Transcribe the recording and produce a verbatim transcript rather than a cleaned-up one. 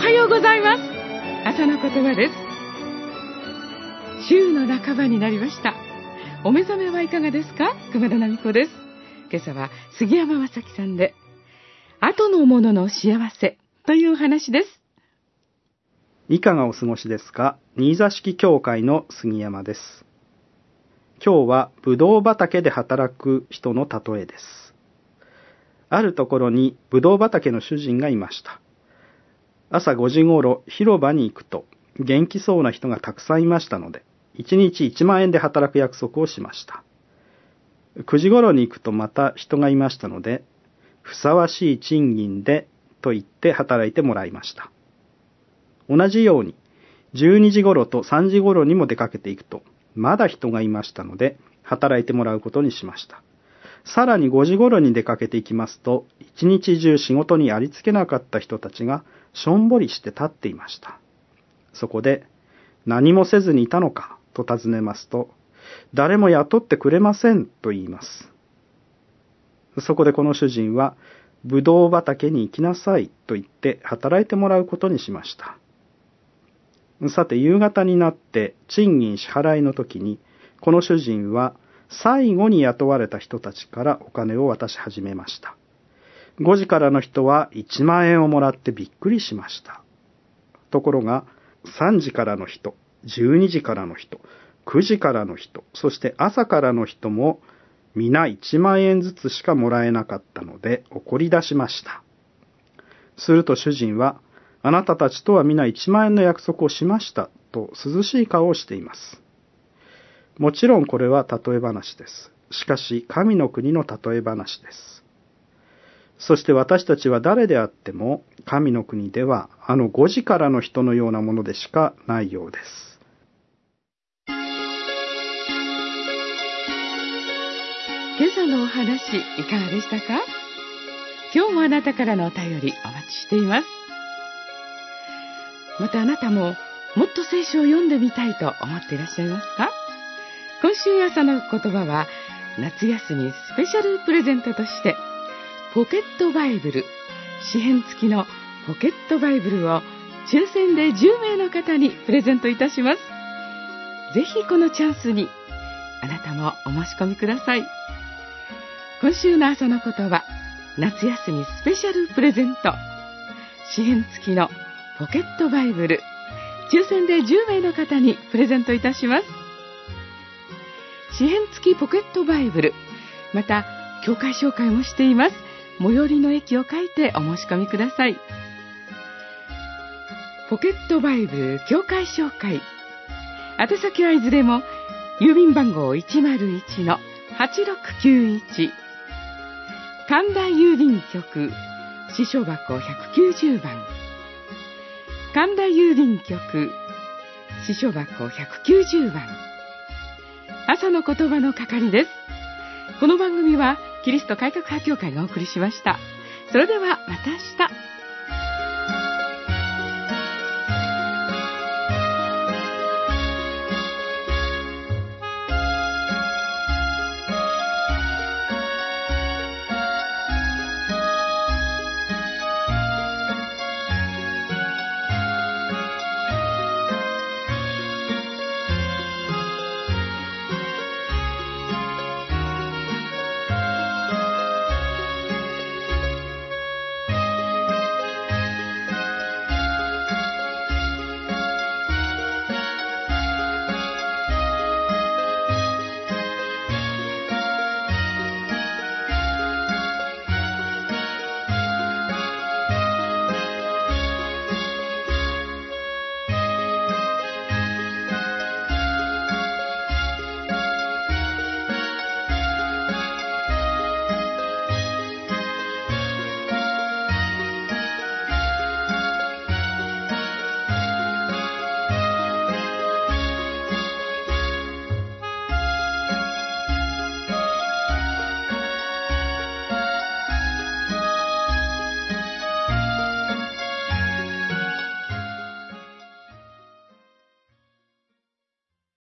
はようございます。朝の言葉です。週の半ばになりました。お目覚めはいかがですか？熊田奈美子です。今朝は杉山正樹さんで、後のものの幸せという話です。 いかがお過ごしですか？新座敷教会の杉山です。今日はぶどう畑で働く人の例えです。あるところにぶどう畑の主人がいました。朝ごじごろ広場に行くと元気そうな人がたくさんいましたので、いちにちいちまんえんで働く約束をしました。くじごろに行くとまた人がいましたので、ふさわしい賃金でと言って働いてもらいました。同じようにじゅうにじごろとさんじごろにも出かけていくとまだ人がいましたので、働いてもらうことにしました。さらにごじごろに出かけていきますと、一日中仕事にありつけなかった人たちがしょんぼりして立っていました。そこで、何もせずにいたのかと尋ねますと、誰も雇ってくれませんと言います。そこでこの主人は、ぶどう畑に行きなさいと言って働いてもらうことにしました。さて、夕方になって賃金支払いの時に、この主人は最後に雇われた人たちからお金を渡し始めました。ごじからの人はいちまんえんをもらってびっくりしました。ところが、さんじからの人、じゅうにじからの人、くじからの人、そして朝からの人も皆いちまんえんずつしかもらえなかったので怒り出しました。すると主人は、あなたたちとは皆いちまんえんの約束をしましたと涼しい顔をしています。もちろんこれは例え話です。しかし神の国の例え話です。そして私たちは誰であっても神の国ではあのごじからの人のようなものでしかないようです。 今朝のお話いかがでしたか？今日もあなたからのお便りお待ちしています。またあなたももっと聖書を読んでみたいと思っていらっしゃいますか？今週朝の言葉は夏休みスペシャルプレゼントとしてポケットバイブル、詩編付きのポケットバイブルを抽選でじゅうめいの方にプレゼントいたします。ぜひこのチャンスにあなたもお申し込みください。今週の朝の言葉、夏休みスペシャルプレゼント、詩編付きのポケットバイブル、抽選でじゅうめいの方にプレゼントいたします。詩編付きポケットバイブル、また教会紹介もしています。最寄りの駅を書いてお申し込みください。ポケットバイブル教会紹介、宛先はいずれも郵便番号 いちまるいちのはちろくきゅういち、神田郵便局支所箱ひゃくきゅうじゅうばん、神田郵便局支所箱ひゃくきゅうじゅうばん、朝の言葉の係です。この番組はキリスト改革派教会がお送りしました。それではまた明日。